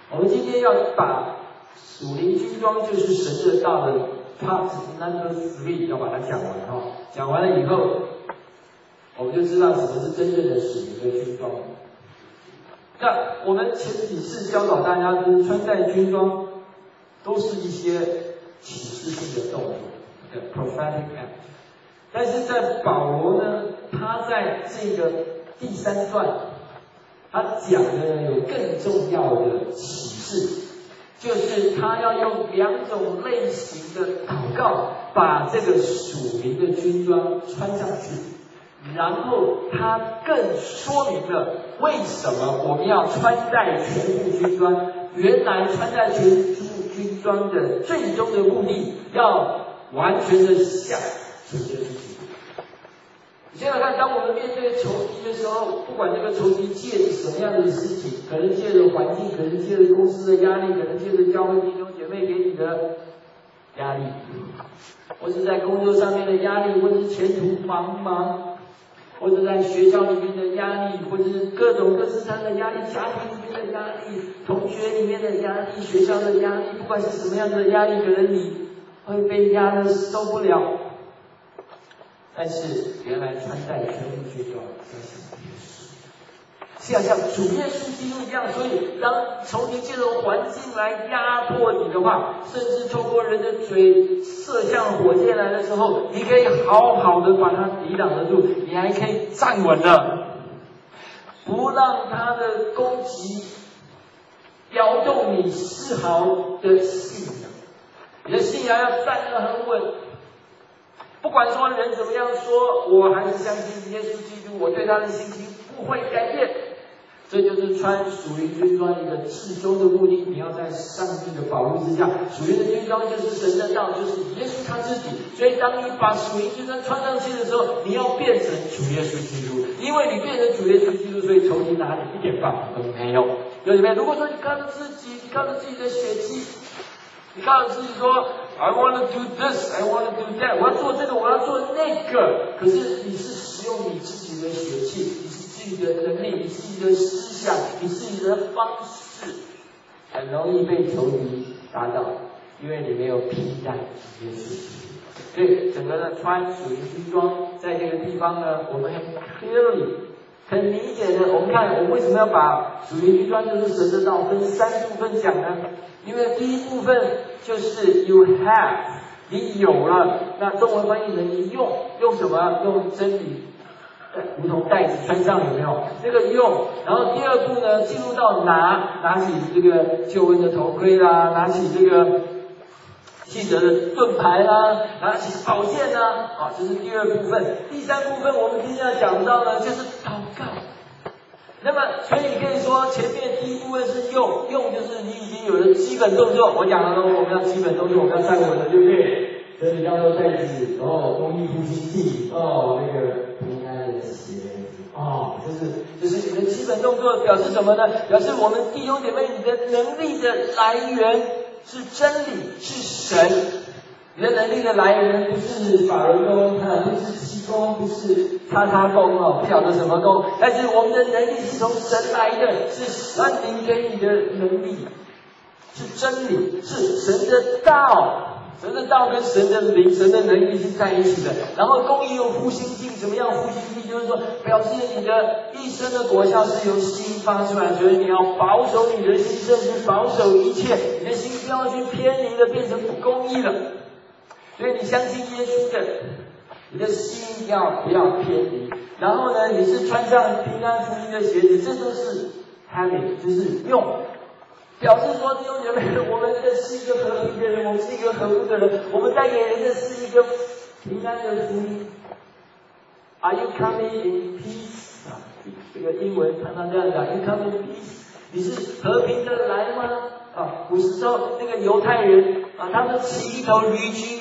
我们今天要把属灵军装就是神的道的 part number 3要把它讲完哈。讲完了以后，我们就知道什么是真正的属灵的军装。那我们前几次教导大家，就是穿戴军装都是一些启示性的动作，对 prophetic act。但是在保罗呢，他在这个第3段，他讲的有更重要的启示，就是他要用2种类型的祷告，把这个属灵的军装穿上去。然后他更说明了为什么我们要穿戴全副军装。原来穿戴全副军装的最终的目的，要完全的像主耶稣基督。你想想看，当我们面对仇敌的时候，不管这个仇敌借着什么样的事情，可能借着环境，可能借着公司的压力，可能借着教会弟兄姐妹给你的压力，或是在工作上面的压力，或是前途茫茫，或者在学校里面的压力，或者是各种各式各样的压力，家庭里面的压力，同学里面的压力，学校的压力，不管是什么样的压力，可能你会被压得受不了。但是原来穿戴全副军装，相信耶稣，是要像主耶稣基督一样。所以当仇敌借着环境来压迫你的话，甚至透过人的嘴射向火箭来的时候，你可以好好的把它抵挡得住，你还可以站稳了，不让他的攻击摇动你丝毫的信仰。你的信仰要站得很稳，不管说人怎么样说，我还是相信耶稣基督，我对他的信心不会改变。这就是穿属灵军装一个至终的目的。你要在上帝的保护之下，属灵的军装就是神的道，就是耶稣他自己。所以当你把属灵军装穿上去的时候，你要变成主耶稣基督，因为你变成主耶稣基督，所以仇敌拿你一点办法都没有。有没有？如果说你靠着自己，你靠着自己的血气，你靠着自己说 I want to do this, I want to do that， 我要做这个，我要做那个，可是你是使用你自己的血气，你是自己的能力，你自己的思想，你自己的方式，很容易被仇敌打倒，因为你没有披戴耶稣基督。所以整个的穿属灵军装，在这个地方呢，我们很 clearly 很理解的。我们看，我们为什么要把属灵军装就是神的道分3部分讲呢？因为第一部分就是 you have， 你有了，那中文翻译成你用什么？用真理，如同带子穿上，有没有？这个用。然后第2步呢，进入到拿起这个救恩的头盔啦，拿起这个记者的盾牌啦，拿起宝剑啦，这是第2部分。第3部分我们今天要讲到呢，就是祷告。那么，所以你可以说前面第一部分是用就是你已经有了基本动作。我讲了我们要基本动作，我们要站稳了，对不对？这里叫做带子，公益护心镜，那个平安的鞋，这是你的基本动作，表示什么呢？表示我们弟兄姐妹，你的能力的来源是真理，是神。你的能力的来源不是法轮功，不是气功，不是叉功不晓得什么功，但是我们的能力是从神来的，是神灵给你的能力，是真理，是神的道。神的道跟神的灵、神的能力是在一起的。然后公义有复兴镜，怎么样复兴镜？就是说，表示你的一生的果效是由心发出来，所以你要保守你的心，甚至保守一切，你的心不要去偏离了，变成不公义了。所以你相信耶稣的，你的心不要偏离。然后呢，你是穿上平安福音的鞋子，这都是 having， 就是用。表示说，弟兄姐妹，我们是一个和平的人，我们是一个和睦的人，我们带给人的是一个平安的福音。Are you coming in peace？ 这个英文常常这样讲 ，You come in peace？ 你是和平的来吗？古时候那个犹太人他们骑一头驴驹，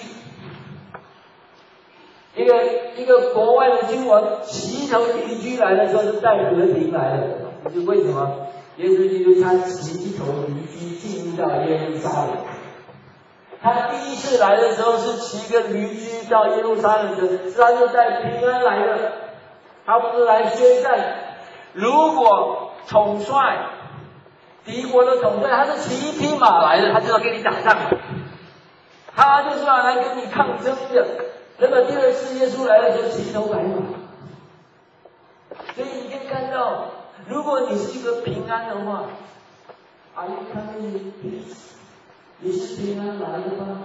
一个国外的君王骑一头驴驹来的时候是带和平来的，这是为什么？耶稣基督他骑一头驴驹进入到耶路撒冷。他第一次来的时候是骑一个驴驹到耶路撒冷的，是他就带平安来的，他不是来宣战。如果统帅敌国的统帅，他是骑一匹马来的，他就要跟你打仗，他就是要来跟你抗争的。那么第二次耶稣来的时候，骑一头白马。所以你可以看到，如果你是一个平安的话，Are you coming in peace？ 你是平安来的吗？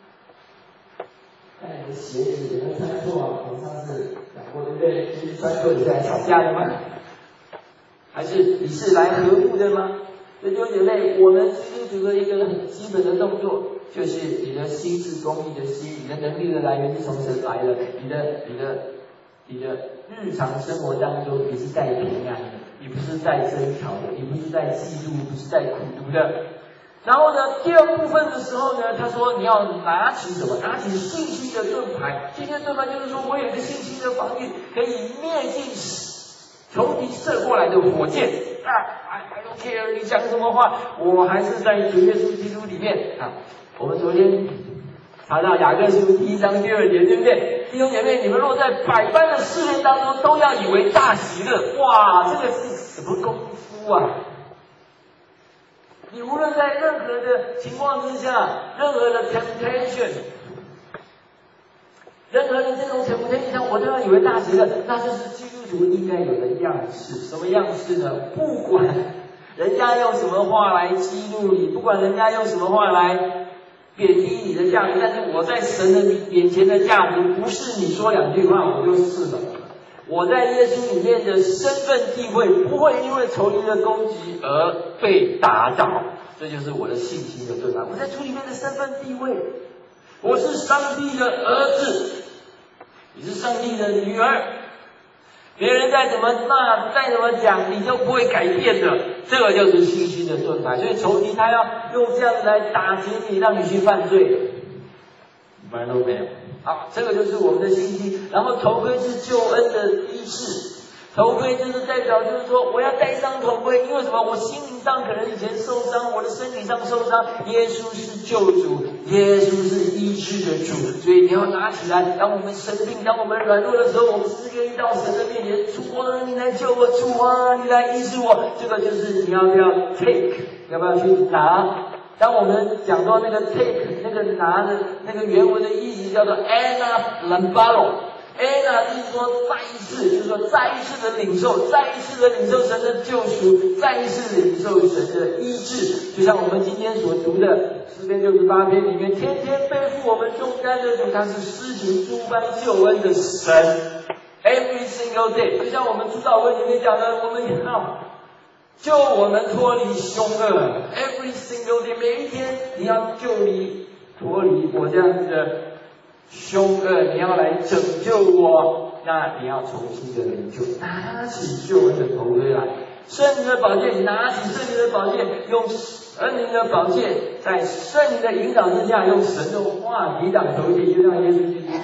看你的鞋子有没有穿错啊？我们上次讲过，对不对？就是穿错你是来吵架的吗？还是你是来和睦的吗？所以弟兄姐妹，我们基督徒的一个很基本的动作，就是你的心是公义的心，你的能力的来源是从神来的，你的日常生活当中，你是在平安的，你不是在争吵的，你不是在嫉妒，不是在苦毒的。然后呢，第二部分的时候呢，他说你要拿起什么？拿起信心的盾牌。信心的盾牌就是说我有一个信心的防御，可以灭尽仇敌射过来的火箭。I don't care 你讲什么话，我还是在主耶稣基督里面啊。我们昨天查到雅各书1章第2节，对不对？弟兄姐妹，你们若在百般的试炼当中，都要以为大喜乐。哇，这个是什么功夫啊？你无论在任何的情况之下，任何的 temptation， 任何的这种 temptation， 我都要以为大喜乐，那就是基督徒应该有的样式。什么样式呢？不管人家用什么话来激怒你，不管人家用什么话来贬低你的价值，但是我在神的眼前的价值，不是你说2句话我就是了。我在耶稣里面的身份地位不会因为仇敌的攻击而被打倒，这就是我的信心的盾牌。我在主里面的身份地位，我是上帝的儿子，你是上帝的女儿，别人再怎么骂再怎么讲，你都不会改变的，这个就是信心的盾牌。所以仇敌他要用这样子来打击你，让你去犯罪，不然都没有。好，这个就是我们的信心。然后头盔是救恩的医治，头盔就是代表，就是说我要戴上头盔，因为什么？我心灵上可能以前受伤，我的身体上受伤，耶稣是救主，耶稣是医治的主，所以你要拿起来。当我们生病，当我们软弱的时候，我们是愿意到神的面前，主啊，你来救我，主啊，你来医治我。这个就是你要不要 take， 要不要去拿？当我们讲到那个 take 那个拿的那个原文的意思叫做 Anna Lambalo。Anna 就是说再一次，就是说再一次的领受，再一次的领受神的救赎，再一次领受神的医治。就像我们今天所读的诗篇68篇里面，天天背负我们重担的主，他是施行诸般救恩的神。Every single day， 就像我们主祷文里面讲的，我们要救我们脱离凶恶 ，every single day， 每一天你要救你脱离我这样子的凶恶，你要来拯救我，那你要重新的领救，拿起救恩的头盔来，圣灵的宝剑，拿起圣灵的宝剑，用圣灵的宝剑，在圣灵的引导之下，用神的话抵挡仇敌，就像耶稣基督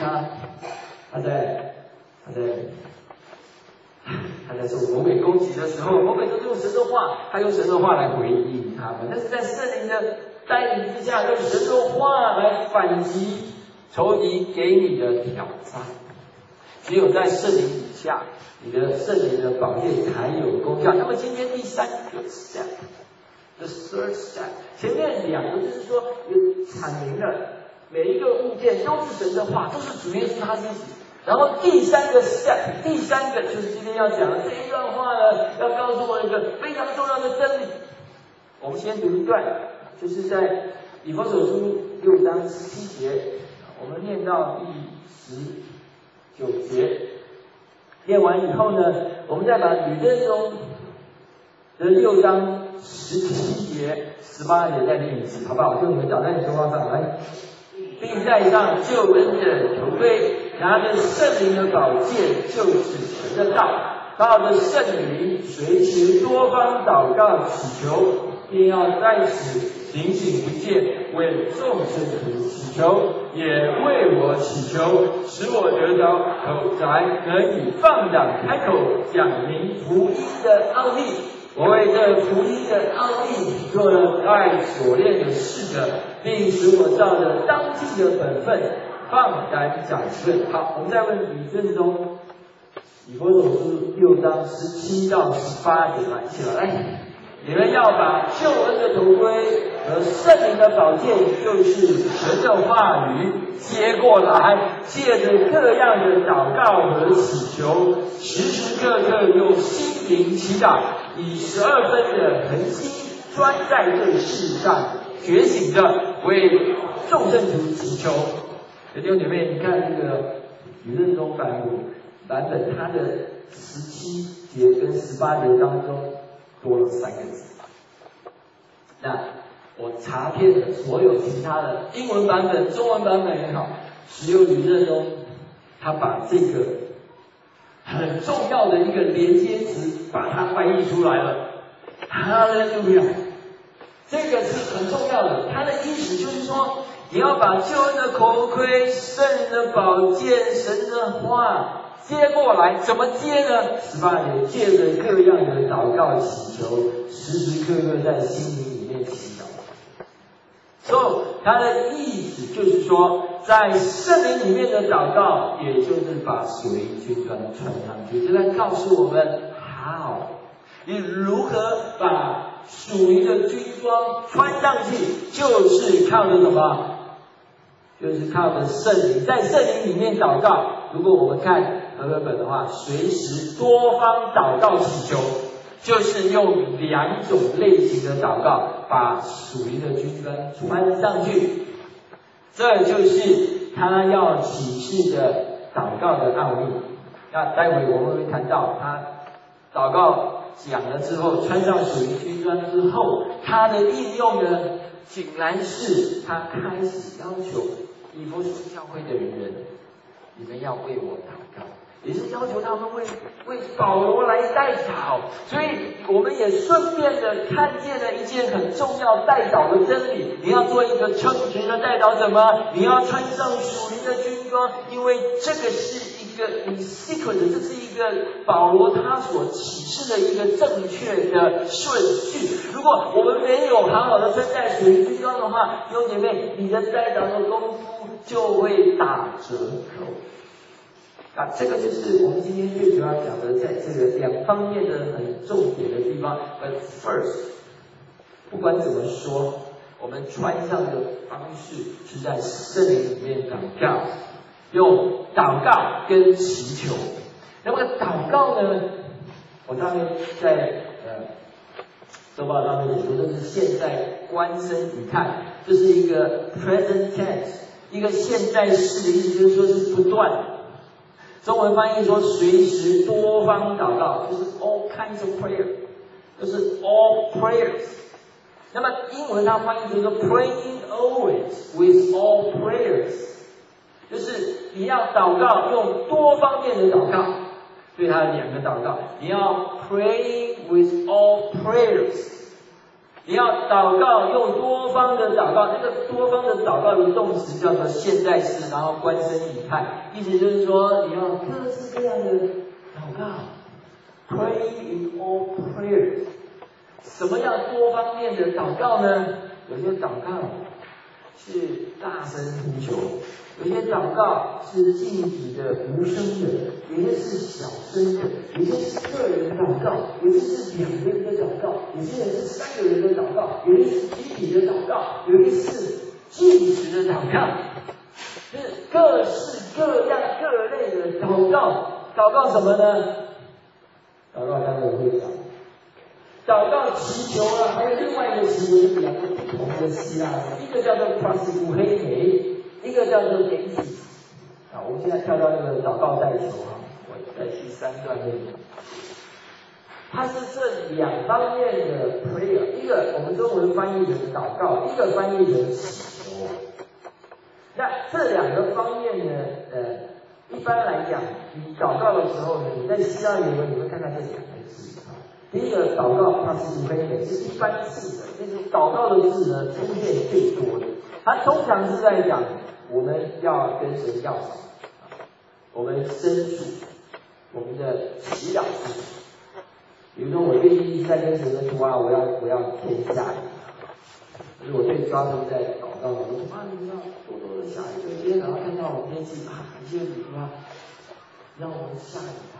他在受魔鬼攻击的时候，魔鬼都用神的话，他用神的话来回应他们。但是在圣灵的带领之下，用神的话来反击仇敌给你的挑战。只有在圣灵底下，你的圣灵的宝剑才有功效。那么今天第3个 step，the third step， 前面2个就是说有阐明了每一个物件都是神的话，都是主耶稣他自己。然后第3个 step， 第3个就是今天要讲的这一段话呢，要告诉我一个非常重要的真理。我们先读一段，就是在以弗所书6章17节，我们念到第19节。念完以后呢，我们再把吕振中的6章17节、18节再念一次，好不好？就你们找在你书包上来，并带上救恩的头盔，拿着圣灵的宝剑，就是神的道，靠着圣灵，随时多方祷告祈求，并要在此警醒不戒，为众圣徒祈求，也为我祈求，使我得着口才，能以放胆开口讲明福音的奥秘。我为这福音的奥秘做了爱所练的事者，并使我照着当尽的本分放胆讲论。好，我们再问吕振中，以弗所书6章17到18节来，一起来。 你们要把救恩的头盔和圣灵的宝剑，就是神的话语接过来，借着各样的祷告和祈求，时时刻刻用心灵祈祷，以12分的恒心专在这事上，觉醒着为众圣徒祈求。弟兄姐妹，你看这个吕振中版本，它的17节跟18节当中多了3个字。那我查遍了所有其他的英文版本、中文版本也好，只有吕振中他把这个很重要的一个连接词把它翻译出来了。哈利路亚，这个是很重要的。它的意思就是说，你要把救恩的头盔、圣灵的宝剑、神的话接过来。怎么接呢？18节，借着各样的祷告祈求，时时刻刻在心灵里面祈祷。所以它的意思就是说，在圣灵里面的祷告，也就是把属灵军装穿上去，就在告诉我们 how 你如何把属灵的军装穿上去，就是靠着什么？就是靠着圣灵，在圣灵里面祷告。如果我们看和合本的话，随时多方祷告祈求，就是用2种类型的祷告把属灵的军装穿上去。这就是他要启示的祷告的奥秘。那待会我们会谈到他祷告讲了之后，穿上属灵军装之后，他的应用呢，竟然是他开始要求以弗所教会的人，你们要为我祷告，也是要求他们为保罗来代祷。所以我们也顺便的看见了一件很重要代祷的真理。你要做一个称职的代祷，怎么？你要穿上属灵的军装，因为这个是一个 sequence， 这是一个保罗他所启示的一个正确的顺序。如果我们没有好好的穿戴属灵军装的话，弟兄姐妹，你的代祷的功夫就会打折扣。这个就是我们今天最主要讲的，在这个2方面的很重点的地方。But first， 不管怎么说，我们穿上的方式是在圣灵里面祷告，用祷告跟祈求。那么祷告呢，我上面在周报上面写说，这是现在观身语态，这是一个 present tense， 一个现在式的意思，就是说是不断。中文翻译说随时多方祷告，就是 all kinds of prayer， 就是 all prayers。那么英文它翻译成说 praying always with all prayers， 就是你要祷告用多方面的祷告。所以它有2个祷告，你要 praying with all prayers， 你要祷告用多方的祷告。那个多方的祷告的动词叫做现在式，然后观身语态，意思就是说你要各式各样的祷告 ，pray in all prayers。什么样多方面的祷告呢？有些祷告是大声呼求，有些祷告是静止的、无声的，有些是小声的，有些是个人祷告，有些是2个人的祷告，有些人是3个人的祷告，有些是集体的祷告，有些是静止的祷告，就是各式各样各类的祷告。祷告什么呢？祷告当然会讲。祷告祈求啊，还有另外一个词是2个不同的希腊文，一个叫做 proseuchete， 一个叫做 desis。我们现在跳到那个祷告代求我在第3段那里，它是这2方面的 prayer， 一个我们中文翻译成祷告，一个翻译成祈求。那这2个方面呢，一般来讲，你祷告的时候呢，你在希腊原文你会看到这2个字。第一个祷告，它是非是一般字的，就是祷告的字呢出现最多的。它通常是在讲我们要跟神要什么，我们申诉我们的祈祷是什么。比如说我愿意在跟神说啊，我要天下雨。就是我最抓住在祷告的时候，你要多多的下雨。今天早上看到我天气感谢主啊，让我们下雨吧。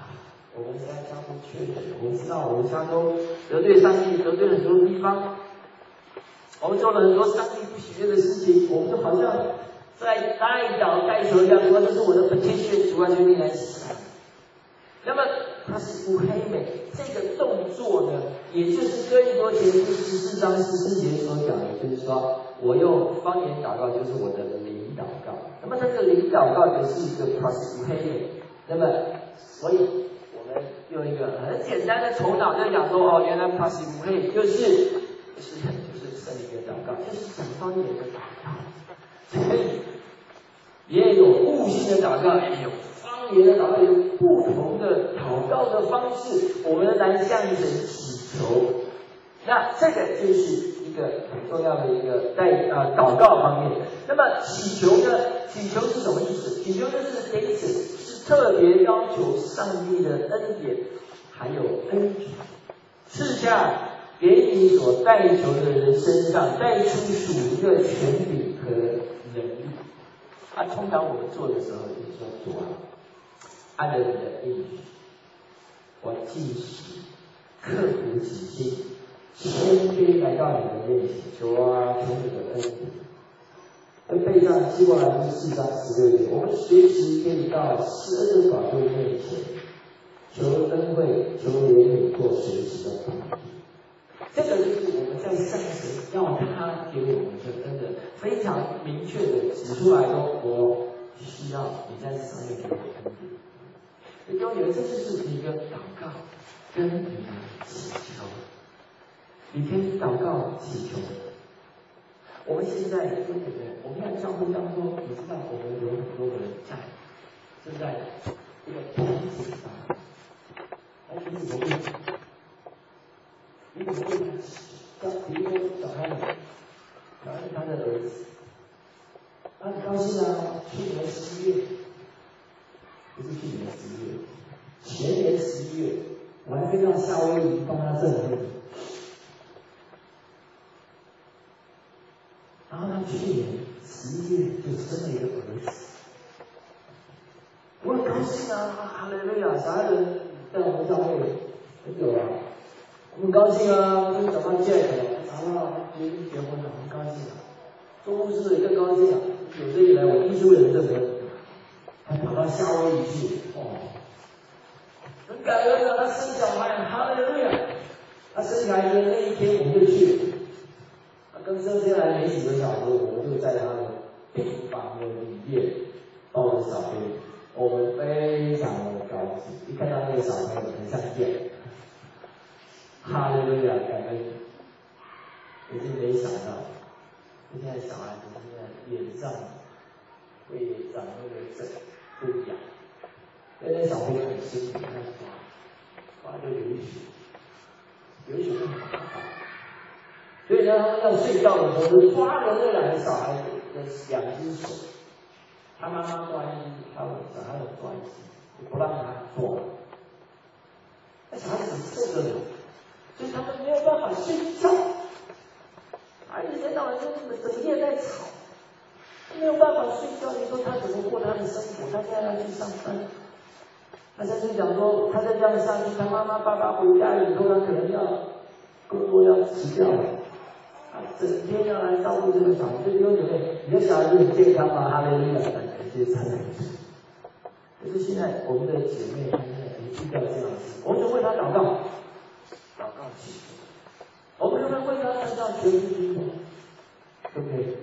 我们现在相互确认，我们知道我们家都得罪上帝，得罪很多地方，我们做了很多上帝不喜悦的事情，我们都好像在代祷代求一样，说这是我的 petition， 主啊，求你来洗净。那么它是乌黑美这个动作呢，也就是哥林多前书14章14节所讲的，就是说我用方言祷告就是我的灵祷告。那么这个灵祷告也是一个 plus 乌黑美。那么所以我们用一个很简单的头脑就讲说，哦，原来 plus 乌黑就是圣灵的祷告，就是讲方言的祷告。所以也有悟性的祷告，也有方言的祷告，有不同的祷告的方式，我们来向神祈求。那这个就是一个很重要的一个祷告方面。那么祈求呢？祈求是什么意思？祈求就是得是特别要求上帝的恩典，还有恩典，赐下给你所代求的人身上带出属灵的权柄和能力。通常我们做的时候就是说，主啊，按着你的应许，我继续刻苦己心，谦卑来到你的面前，求啊，求你的恩典。而背上希伯来书4章16节，我们随时可以到施恩的宝座面前，求恩惠，求怜悯，做随时的帮助。这个就是我们在向神要他给我们的恩的非常明确的指出来说，我需要你在这上面给我恩典。所以各位有这就是一个祷告跟你的祈求，你可以祷告祈求。我们现在对不对？我们在教会当中，你知道我们有很多人正在一个瓶颈上，而且是什么问题？你怎么问他？比如说小孩子，小孩子他的儿子，很高兴啊，去年11月，不是去年11月，前年11月，我还跟到夏威夷帮他证婚。然后他去年11月就生了一个儿子，我很高兴啊，哈利路亚！小孩子在我们教会很久了，我很高兴啊，就是找到Jack了，结婚了，很高兴啊。做牧师的也更高兴啊，有这一来，我第一次为人证婚，还跑到夏威夷去，很感恩啊，他生小孩，哈利路亚！他生小孩的那一天我们就去了。刚生下来没几个小时，我们就在他的病房的里面抱着小 baby， 我们非常的高兴。一看到那个小朋友很像电，哈利路亚，感恩！可是没想到，现在小孩子现在脸上会长那个疹，会痒，因为那小朋友很辛苦，他抓就流血，流血就很麻烦。所以呢，他们要睡觉的时候，就抓着那两个小孩子的2只手，他妈妈抓一只，他小孩子抓一只，就不让他做。那小孩子受得了，所以他们没有办法睡觉，一天到晚就整夜在吵，没有办法睡觉。你说他怎么过他的生活？他现在要去上班，他甚至讲说，他再这样下去，他妈妈爸爸回家以后，他可能要工作要辞掉了。整天要来照顾这个小孩，就丢姐妹，你的小孩子很健康吗？哈利路亚，感谢赞美主。可是现在我们的姐妹，她现在遇到这样的事，我们就为她祷告，祷告祈求，我们就会为她看到全部经过，对不对？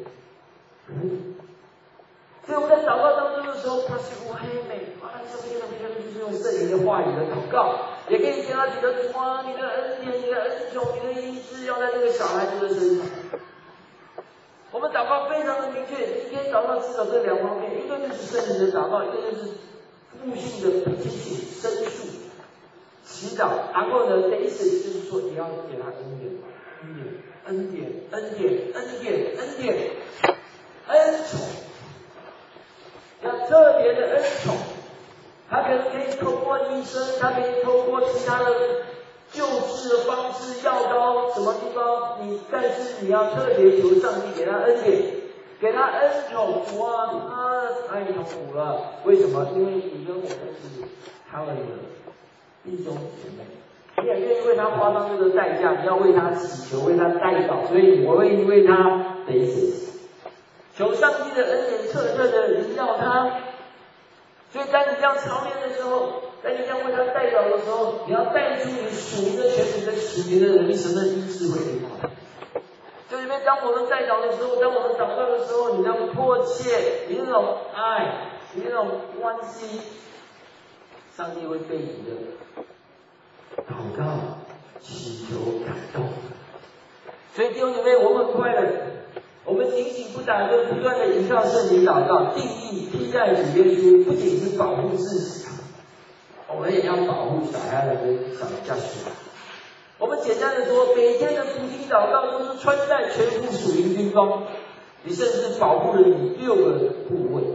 所以我们在祷告当中的时候，他是乌黑美，这边就是用圣灵的话语的祷告。也可以跟他提的主啊，你的恩典、你的恩宠、你的医治要在这个小孩子的身上。我们祷告非常的明确，一天祷告至少这2方面，一个就是圣灵的祷告，一个就是悟性的提醒、申诉、祈祷。然后呢，第一次就是说你要给他恩典、恩典、恩典、恩典、恩典、恩宠，要特别的恩宠。他可能可以透过医生，他可以透过其他的救治的方式，药膏什么地方，但是你要特别求上帝给他恩典，给他恩宠。哇，他太痛苦了。为什么？因为你跟我都是他们的弟兄姐妹，你也愿意为他花上这个代价，你要为他祈求，为他代祷，所以我会为他得死，求上帝的恩典彻彻的临到他。所以当你这样操练的时候，当你这样为他代祷的时候，你要带出你属灵的权柄跟属灵的能力，神的医治会临到。就因为当我们代祷的时候，当我们祷告的时候，你那种迫切，你那种爱，你那种关系，上帝会被你的祷告、祈求感动。所以弟兄姐妹，我们很快乐，我们警醒不打盹，不断的依靠圣灵祷告，定义替代主耶稣，不仅是保护自己，我们也要保护小孩的跟小家属。我们简单的说，每天的读经祷告都是穿戴全副属灵军装，你甚至保护了你6个部位。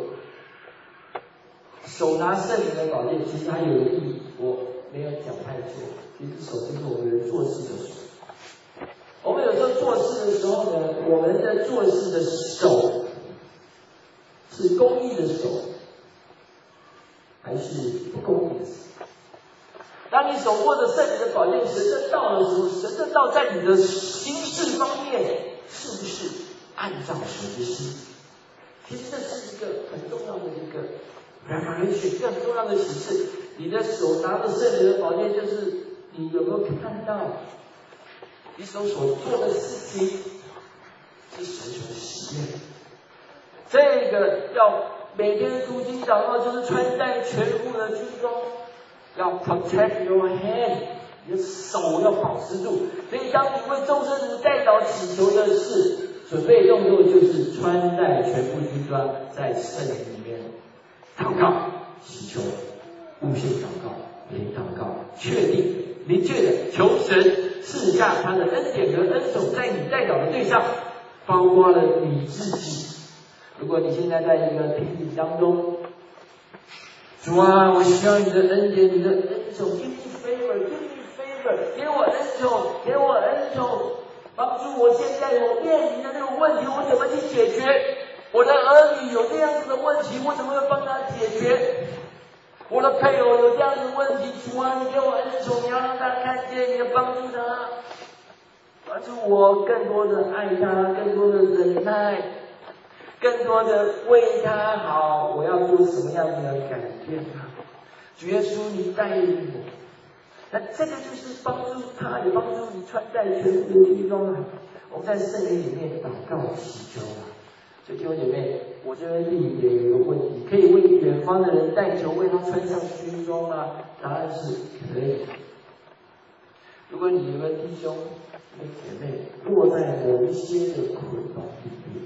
手拿圣灵的宝剑，其实它有一个意义，我没有讲太久。其实手就是我们人做事的手。我们有时候做事的时候呢，我们的做事的手是公义的手，还是不公义的手？当你手握着圣灵的宝剑，神的道的时候，神的道在你的行事方面是不是按照神的心？其实这是一个很重要的一个 revelation， 更重要的启示。你的手拿着圣灵的宝剑，就是你有没有看到你手所做的事情是神所喜悦的？这个要每天读经祷告，就是穿戴全副的军装。要 protect your hand， 你的手要保持住。所以当你为众生代祷祈求的事，准备动作就是穿戴全副军装，在圣灵里面祷告、祈求、悟性祷告、灵祷告，确定、明确的求神赐下他的恩典和恩宠在你代祷的对象，包括了你自己。如果你现在在一个瓶颈当中，主啊，我需要你的恩典，你的恩宠 ，give me favor， give me favor， 给我恩宠，给我恩宠，帮助我现在我面临的那个问题，我怎么去解决？我的儿女有这样子的问题，我怎么会帮他解决？我的配偶有这样子的问题，主啊，你给我恩宠，你要让他看见，你要帮助他，帮助我更多的爱他，更多的忍耐。更多的为他好，我要做什么样的改变啊？主耶稣，你带领我，那这个就是帮助他，也帮助你穿戴全副的军装啊！我们在圣灵里面祷告祈求啊！所以弟兄姐妹，我这边另也有一个问题，可以为远方的人代求，为他穿上军装吗？答案是可以。如果你有个弟兄、一个姐妹落在某一些的捆绑里面，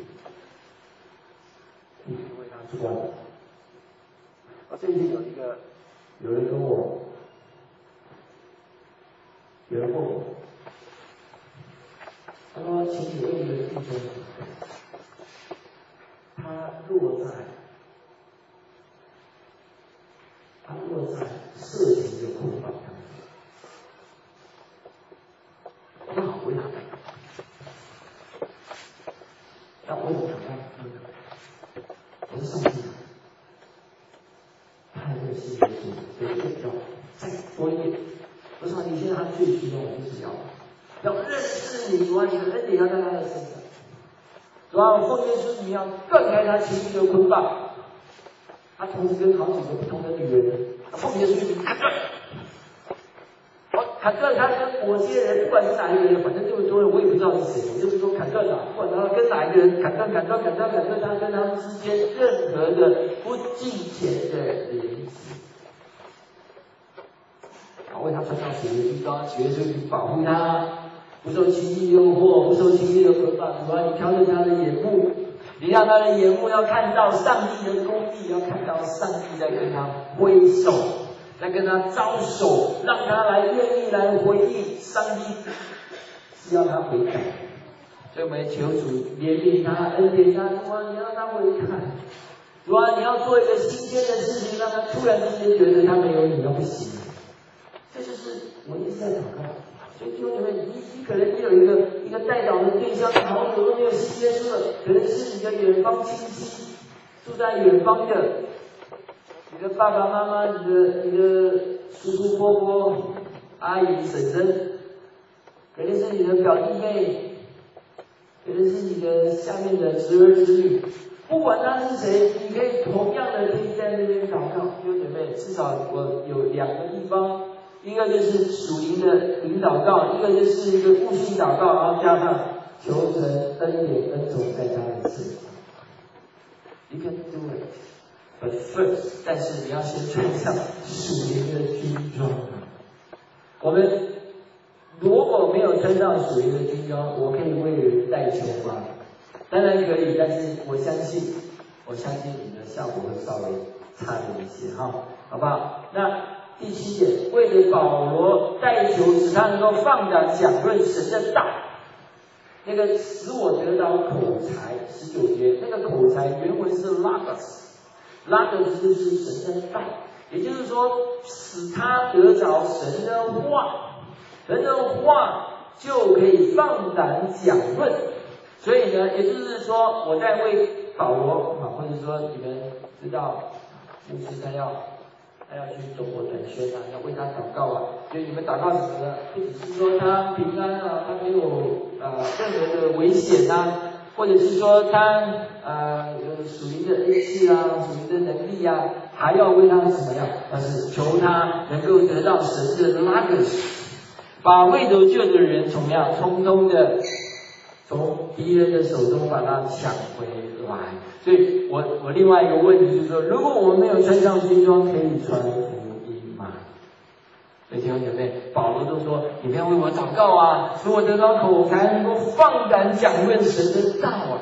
你为他做完。最近有人跟我，有人问我，他说：“请你为一个弟兄，他落在色情的捆绑当中。”我说好，为他代祷。那我怎么祷告？我是上帝。他这个是耶稣，所以要再多一点。我说你现在他最需要的就是要认识你，主啊，你的恩典要在他的身上。主啊，我奉耶稣你要断开他情绪的捆绑。他同时跟好几个不同的女人，奉耶稣你砍断。我砍断他跟某些人，不管是哪一个人，反正这么多人我也不知道是谁，我就是说砍断了，不管他跟哪一个人砍断他跟他之间任何的不敬虔的联系。好，为他穿上属灵的衣装，学着去保护他，不受情欲诱惑，不受情欲的捆绑。主啊，你调整他的眼目，你让他的眼目要看到上帝的公义，要看到上帝在跟他挥手。在跟他招手，让他来愿意来回应上帝，是要他悔改。所以我们求主怜悯他，恩典他。主啊，你让他悔改。主啊，你要做一个新鲜的事情，让他突然之间觉得他没有你要不行。这就是我一直在祷告。所以弟兄姐妹，你可能有一个代祷的对象，好久都没有新接触了，可能是你的远方亲戚，住在远方的。你的爸爸妈妈、你的叔叔伯伯、阿姨婶婶，可能是你的表弟妹，可能是你的下面的侄儿侄女，不管他是谁，你可以同样的可以在那边祷告。弟兄姐妹，至少我有2个地方，一个就是属灵的灵祷告，一个就是一个悟性祷告，然后加上求神恩典恩宠在他的身上。You can do it, but first， 但是你要先穿上属灵的军装。我们如果没有穿上属灵的军装，我可以为人代求吗？当然可以，但是我相信你的效果会稍微差了一些哈，好不好？那第7点，为了保罗代求，使他能够放胆讲论神的道。那个使我得到口才，19节，那个口才原文是 logos 就是神的道，也就是说使他得着神的话，神的话就可以放胆讲论。所以呢，也就是说我在为保罗或者说你们知道牧师他要去中国短宣啊，要为他祷告啊，所以你们祷告什么呢？不只是说他平安啊，他没有任何的危险啊，或者是说他有属灵的恩赐啊，属灵的能力啊，还要为他怎么样？但是求他能够得到神的拉格斯，把未得救的人怎么样？通通的从敌人的手中把他抢回来。所以我另外一个问题就是说，如果我们没有穿上军装，可以传福音吗？弟兄姐妹，保罗都说你们要为我祷告啊，使我得到口才，能够放胆讲论神的道啊。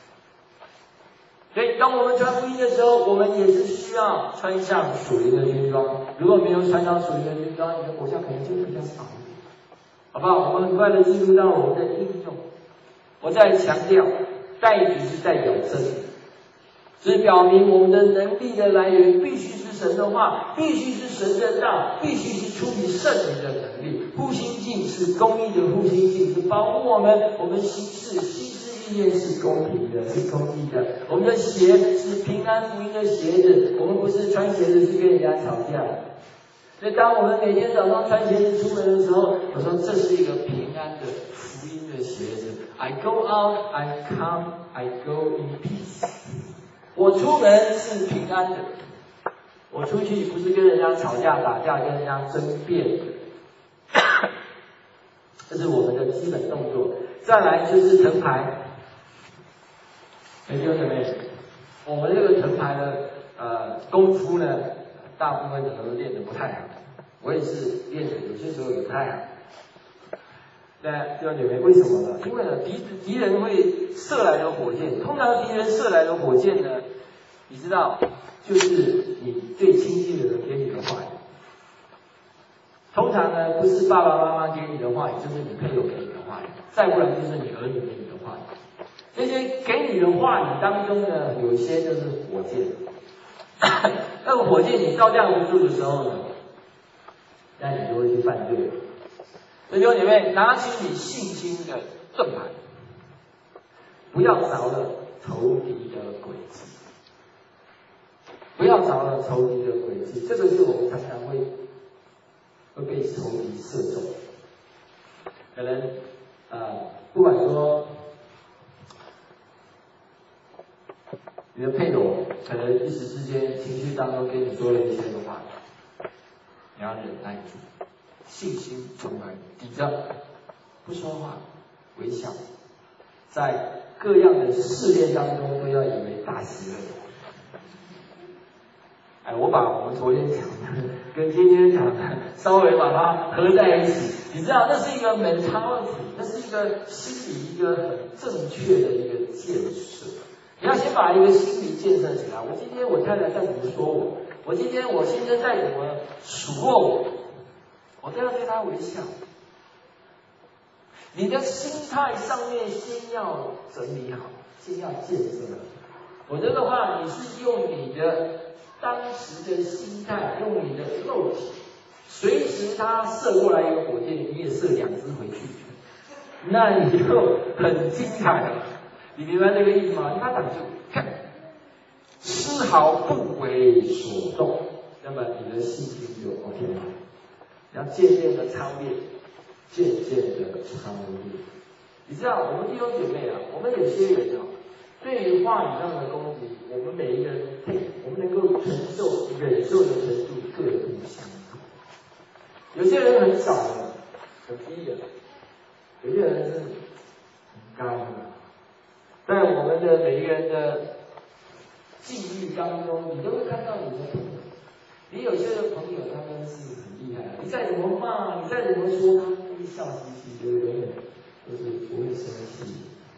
所以当我们传福音的时候，我们也是需要穿上属灵的军装。如果没有穿上属灵的军装，你的果效可能就比较少一点，好不好？我们很快的进入到我们的应用。我再强调，代笔是代表真理，只表明我们的能力的来源必须是神的话，必须是神的道，必须是出于圣灵的能力。复兴镜是公义的复兴镜，是保护我们心思意念是公平的，是公义的。我们的鞋是平安福音的鞋子，我们不是穿鞋子去跟人家吵架。所以当我们每天早上穿鞋子出门的时候，我说这是一个平安的福音的鞋子。I go out, I come, I go in peace。我出门是平安的，我出去不是跟人家吵架打架，跟人家争辩的。这是我们的基本动作。再来就是藤牌，弟兄姊妹，我们这个藤牌的功夫呢，大部分的人都练得不太好，我也是练的，有些时候也不太好。那弟兄姐妹，为什么呢？因为呢，敌人会射来的火箭，通常敌人射来的火箭呢，你知道，就是你最亲近的人给你的话语。通常呢，不是爸爸妈妈给你的话语，就是你配偶给你的话语，再不然就是你儿女给你的话语。这些给你的话语当中呢，有一些就是火箭。那个火箭你招架不住的时候呢，那你就会去犯罪了。所以弟兄姐妹，拿起你信心的盾牌，不要着了仇敌的诡计，不要着了仇敌的诡计。这个是我们常常会被仇敌射中。可能不管说你的配偶可能一时之间情绪当中跟你说了一些的话，你要忍耐住。信心从来抵着，不说话，微笑，在各样的试炼当中都要以为大喜乐。我把我们昨天讲的跟今天讲的稍微把它合在一起，你知道那是一个 mentality， 那是一个心理一个很正确的一个建设。你要先把一个心理建设起来。我今天我太太再怎么说我今天我先生再怎么数落我都要对他微笑。你的心态上面先要整理好，先要建设。否则的话，你是用你的当时的心态，用你的肉体，随时他射过来一个火箭，你也射2只回去，那你就很精彩了。你明白这个意思吗？他打就看，丝毫不为所动。 那么你的信心就 OK 了。你要渐渐的操练，渐渐的操练。你知道，我们弟兄姐妹啊，我们有些人啊，对于话语上的攻击，我们每一个人我们能够承受、忍受的程度各不相同。有些人很少的，很低的；有些人是很高的。在我们的每一个人的境遇当中，你都会看到你的朋友。你有些的朋友，他们是很厉害的，你再怎么骂，你再怎么说，他们会笑嘻嘻的，永远都是不会生气。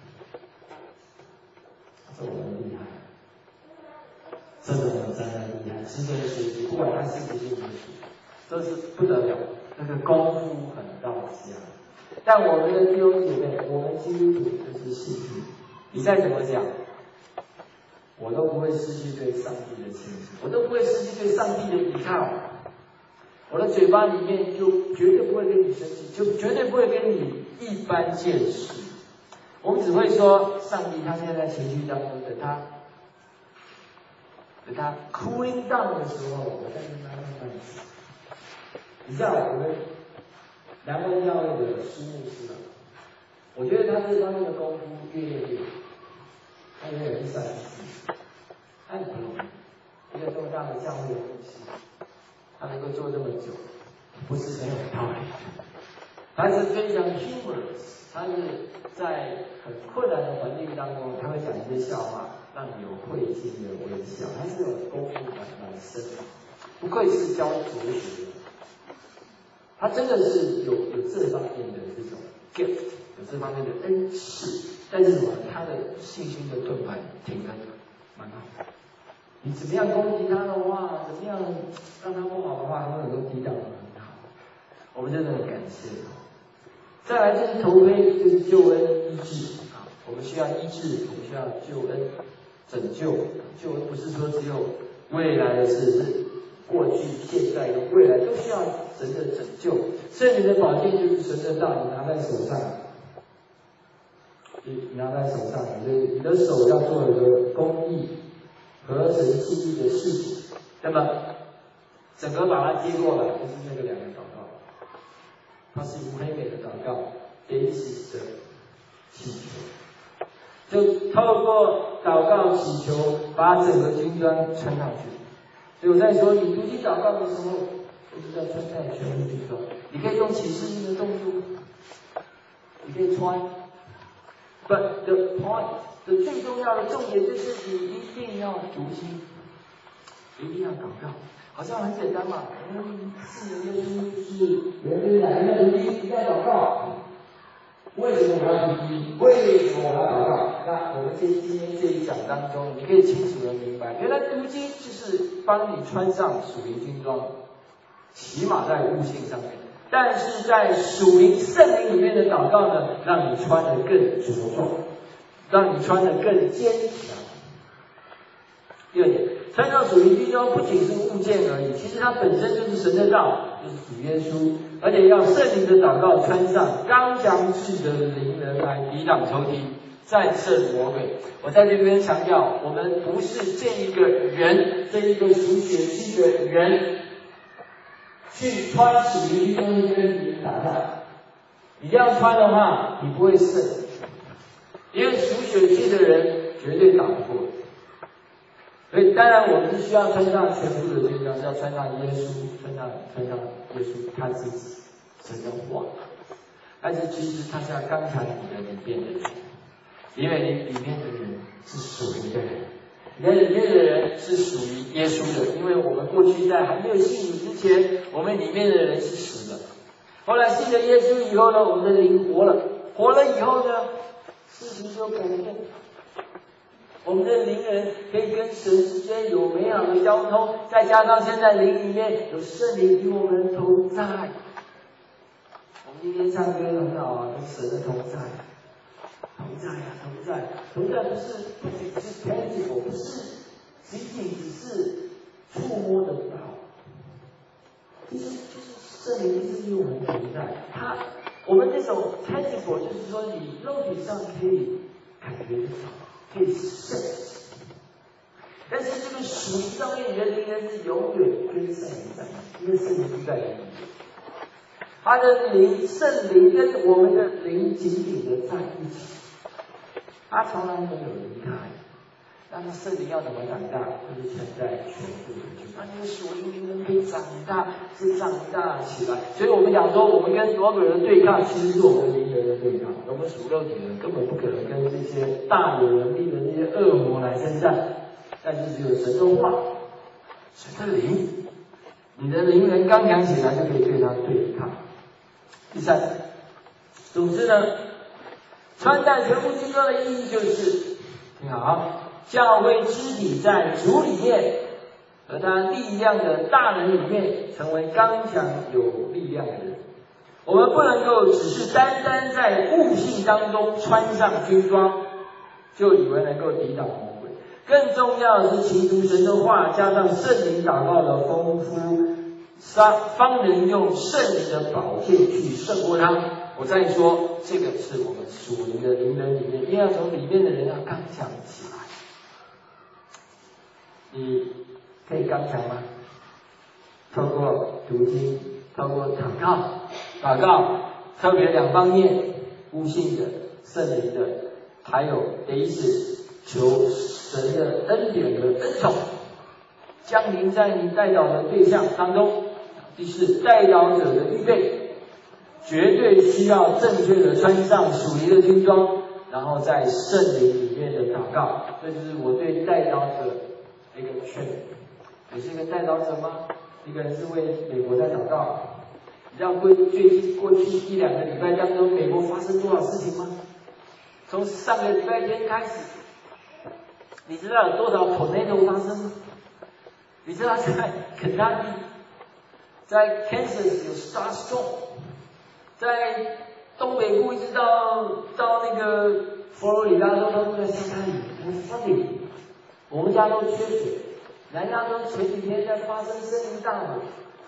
这我们厉害，真的厉害，值得学习。不管他是不是耶稣，这是不得了，那个功夫很到家。但我们的弟兄姐妹，我们基督徒就是信心。你再怎么讲，我都不会失去对上帝的信心，我都不会失去对上帝的依靠。我的嘴巴里面就绝对不会跟你生气，就绝对不会跟你一般见识。我们只会说，上帝他现在在情绪当中，等他 cooling down 的时候，我再跟他慢慢讲。你知道我们南湾教会的苏牧师啊，我觉得他这方面的功夫越练越好，他也很善思，他很不容易，一个这么大的教会的牧师，他能够做这么久，不是没有道理的。他是非常 humorous， 他是在很困难的环境当中，他会讲一些笑话，让你有会心的微笑。他是有功夫蛮深的，不愧是教哲学的。他真的是有这方面的这种 gift， 有这方面的恩赐。但是什么？他的信心的盾牌挺得蛮好。你怎么样攻击他的话，怎么样让他不好的话，他能够抵挡得很好。我们真的很感谢。再来就是头盔，就是救恩医治啊，我们需要医治，我们需要救恩拯救。救恩不是说只有未来的事，是过去、现在跟未来都需要神的拯救。圣灵的宝剑就是神的道，你拿在手上，你拿在手上，你的手要做一个公义、合神心意的事情。那么整个把它接过来，就是那个两个祷告。它是唯美的祷告 ，basis 的祈求，就透过祷告祈求，把整个军装穿上去。所以我在说，你读经祷告的时候，就是要穿戴全部军装。你可以用启示性的动作，你可以穿。But the point， 最重要的重点就是你一定要读经，一定要祷告。好像很简单嘛，我们信的耶稣是人来的读经，要祷告。为什么我要读经？为什么我要祷告？那我们今天这一讲当中，你可以清楚的明白，原来读经就是帮你穿上属灵军装，起码在悟性上面。但是在属灵圣灵里面的祷告呢，让你穿得更着重，让你穿得更坚强。第二点，穿上属灵军装不仅是物件而已，其实它本身就是神的道，就是主耶稣，而且要圣灵的祷告穿上，刚强志的灵人来抵挡仇敌，战胜魔鬼。我在这边强调，我们不是这一个人，这一个属血气的人去穿属灵军装去跟敌人打仗。你这样穿的话，你不会胜，因为属血气的人绝对打不过。所以当然我们是需要穿上全部的军装，是要穿上耶稣，穿上耶稣他自己神的话。但是其实他是要刚强你的里面的人，因为你里面的人是属灵的人，你的里面的人是属于耶稣的。因为我们过去在还没有信主之前，我们里面的人是死的。后来信了耶稣以后呢，我们的灵活了，活了以后呢，事情就改变。我们的灵人可以跟神之间有美好的交通，再加上现在灵里面有圣灵与我们同在。我们今天唱歌很好啊，跟神的同在，同在啊，同在，同在不仅是 tangible， 不是仅只是触摸得到，就是圣灵一直与我们同在。我们这种 tangible 就是说你肉体上可以感觉得到。可以sense， 但是这个属灵上面，你的灵人是永远跟圣灵在一起，因为圣灵就在里面。他的灵，圣灵跟我们的灵紧紧的在一起，他从来没有离开。那么圣灵要怎么长大？就是存在全部的去。那你的属灵灵人可以长大，是长大起来。所以我们讲说，我们跟魔鬼的对抗，其实是我们灵人的对抗。我们属肉体的人根本不可能跟这些大有能力的这些恶魔来征战。但是只有神的话，神的灵，你的灵人刚强起来，就可以对他对抗。第三，总之呢，穿戴全副军装的意义就是，听好，教会肢体在主里面和他力量的大能里面，成为刚强有力量的人。我们不能够只是单单在悟性当中穿上军装，就以为能够抵挡魔鬼。更重要的是，祈读神的话，加上圣灵祷告的丰富，方能用圣灵的宝剑去胜过他。我再说，这个是我们属灵的灵人里面，一定要从里面的人要刚强起来。你可以刚强吗？透过读经，透过祷告，特别两方面，悟性的、圣灵的，还有得一次求神的恩典和恩宠降临在你代祷的对象当中。第四，代祷者的预备，绝对需要正确的穿上属灵的军装，然后在圣灵里面的祷告。这就是我对代祷者的一个劝勉。你是一个代祷者吗？一个人是为美国在祷告。你知道最近过去1-2个礼拜当中，美国发生多少事情吗？从上个礼拜天开始，你知道有多少 tornado 发生吗？你知道在肯塔基，在 Kansas 有 Starstorm， 在东北部一直到那个佛罗里达州都在下大雨，很 funny。我们家都缺水，南加州前几天在发生森林大火。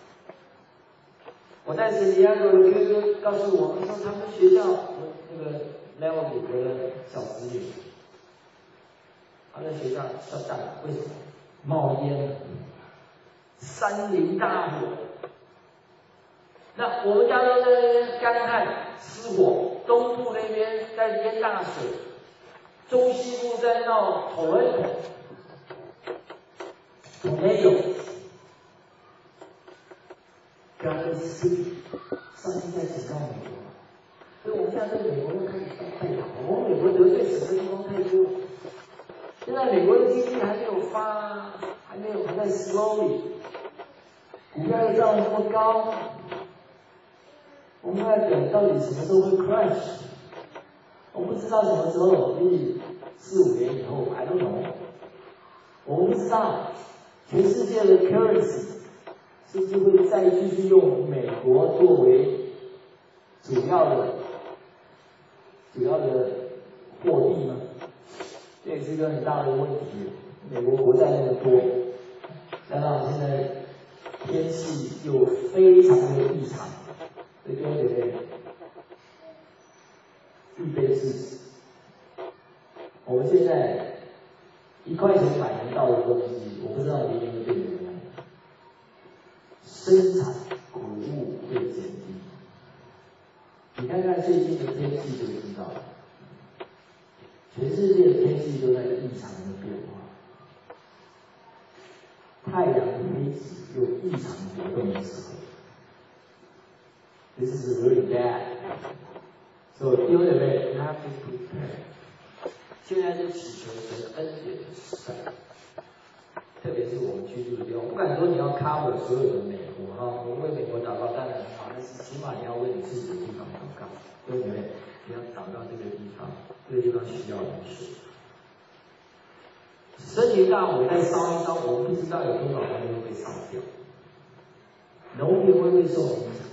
我在圣地亚哥的哥哥告诉我们说，他们学校那个 Melody 的小子女，他在学校上大，为什么？冒烟，山林大火。那我们家都在那边干旱失火，东部那边在淹大水，中西部在闹tornado，God is speaking， 上帝在警告美国，所以我们现在对美国又开始太好，我们美国得罪神的地方太多了。现在美国的经济还没有还在 slowly， 股票又涨得那么高，我们在等到底什么时候会 crash， 我不知道什么时候，4-5年以后 I don't know， 我们不知道全世界的 currency。是不是会再继续用美国作为主要的货币吗？这也是一个很大的问题。美国国债那么多，加上现在天气又非常的异常，所以各位姐妹，预备自己。我们现在1块钱买得到的东西，我不知道你有没有对比。生产谷物会减低，你看看最近的天气就知道了，全世界的天气都在异常的变化，太阳黑子有异常活动的时候 ，This is really bad. So dear way, you have to prepare. 现在就祈求神恩典的时代。特别是我们居住的地方，我不敢说你要 cover 所有的美国哈，我们为美国祷告当然很好，但是起码你要为你自己的地方祷告，对不对？你要祷告这个地方，这个地方需要人水。森林大火再烧一烧，我们不知道有多少人会被烧掉，农业会不会受影响？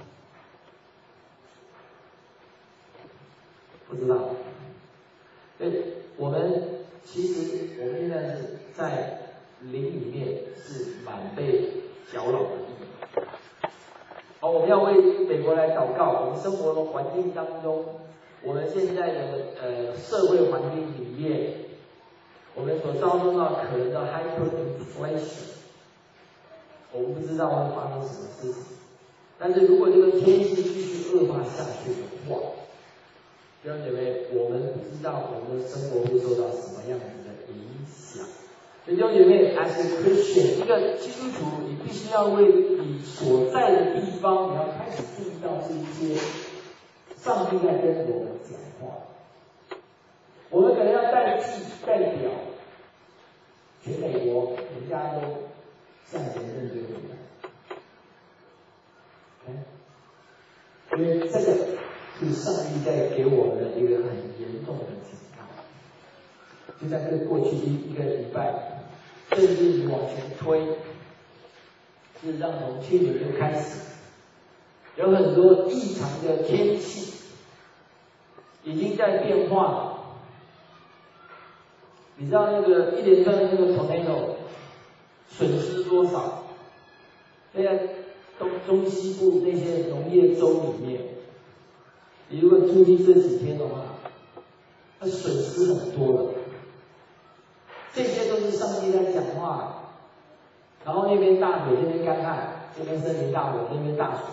不知道。所以我们其实我们现在是在灵里面是满被搅扰的地方。好，我们要为美国来祷告。我们生活的环境当中，我们现在的社会环境里面，我们所所遭受到可能的 hyperinflation， 我们不知道会发生什么事情。但是如果这个天气继续恶化下去的话，弟兄姐妹，我们不知道我们的生活会受到什么样子的影响。弟兄姐妹 ，as a Christian， 一个基督徒，你必须要为你所在的地方，你要开始注意到这一些上帝在跟我们讲话。我们可能要代表全美国，人家都向前认对我们。因为这个是上帝在给我们的一个很严重的警告。就在这过去一个礼拜，甚至你往前推，事实上从去年就开始，有很多异常的天气已经在变化了。你知道那个一连串的那个 tornado 损失多少？现在中西部那些农业州里面，你如果注意这几天的话，它损失很多了。这些都是上帝在讲话，然后那边大水，那边干旱，这边森林大火，那边大水，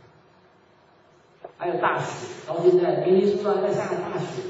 还有大雪，然后现在明尼苏达在下大雪，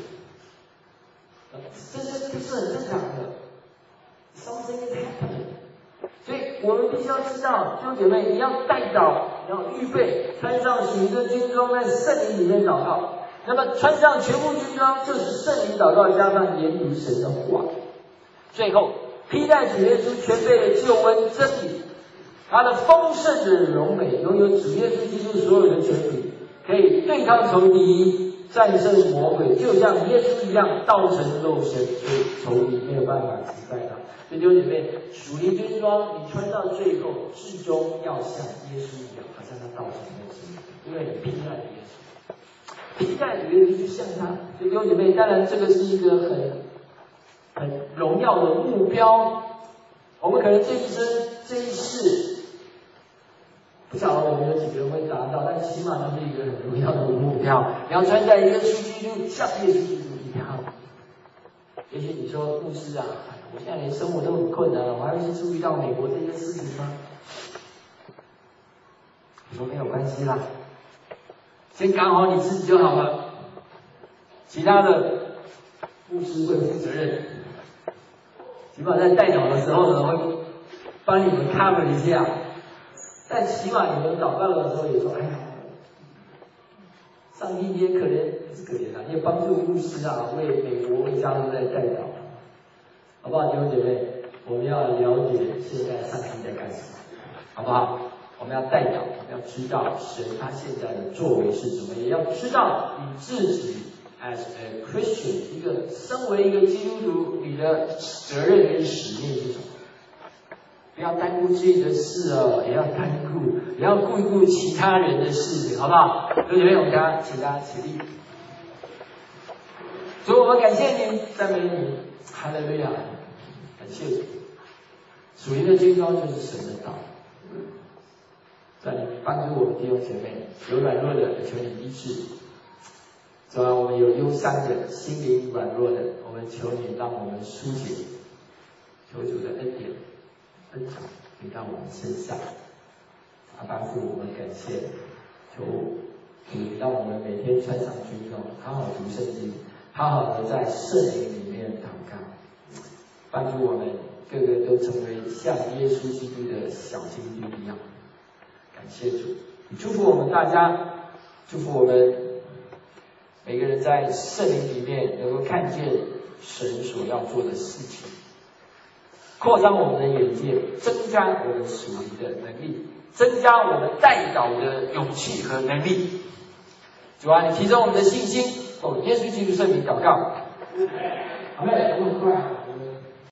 这是很正常的。Something is happening。所以我们必须要知道，弟兄姐妹，你要代祷，你要预备，穿上属灵的军装，在圣灵里面祷告。那么穿上全部军装，就是圣灵祷告加上研读神的话。最后，披戴主耶稣全备的救恩真理，他的丰盛的荣美，拥有主耶稣基督所有的权柄，可以对抗仇敌，战胜魔鬼，就像耶稣一样道成肉身，所以仇敌没有办法击败他。所以弟兄姐妹，属灵军装你穿到最后，至终要像耶稣一样，好像他道成肉身，因为你披戴了耶稣，披戴了耶稣就像他。所以弟兄姐妹，当然这个是一个很荣耀的目标。我们可能这一生这一世，不晓得我们有几个人会达到，但起码这是一个很荣耀的目标。你要穿在耶稣基督像耶稣基督一样。也许你说牧师啊，我现在连生活都很困难了，我还会去注意到美国这件事情吗？我说没有关系啦，先搞好你自己就好了，其他的牧师会负责任。起码在代祷的时候呢，会帮你们 cover 一下，但起码你们祷告的时候也说，哎呀，上帝也可怜，不是可怜啊，也帮助牧师啊，为美国为家都在代祷，好不好，弟兄姐妹？我们要了解现在上帝在干什么，好不好？我们要代祷，我们要知道神他现在的作为是什么，也要知道你自己 as a Christian， 一个身为一个基督徒，你的责任跟使命是什么？不要单顾自己的事哦，也要顾一顾其他人的事情，好不好？弟兄姐妹，我们请大家起立。所以我们感谢您，赞美你，哈利路亚，感谢主。属灵的军装就是神的道，在你帮助我们弟兄姐妹，有软弱的求你医治。主啊，我们有忧伤的，心灵软弱的，我们求你让我们疏解，求主的恩典、恩宠临到我们身上。阿爸父，我们感谢，求主让我们每天穿上军装，好好读圣经，好好的在圣灵里面祷告，帮助我们个个都成为像耶稣基督的小精灵一样。感谢主，祝福我们大家，祝福我们每个人在圣灵里面能够看见神所要做的事情，扩张我们的眼界，增加我们属灵的能力，增加我们代祷的勇气和能力。主啊，你提升我们的信心，奉耶稣基督圣名祷告。阿们。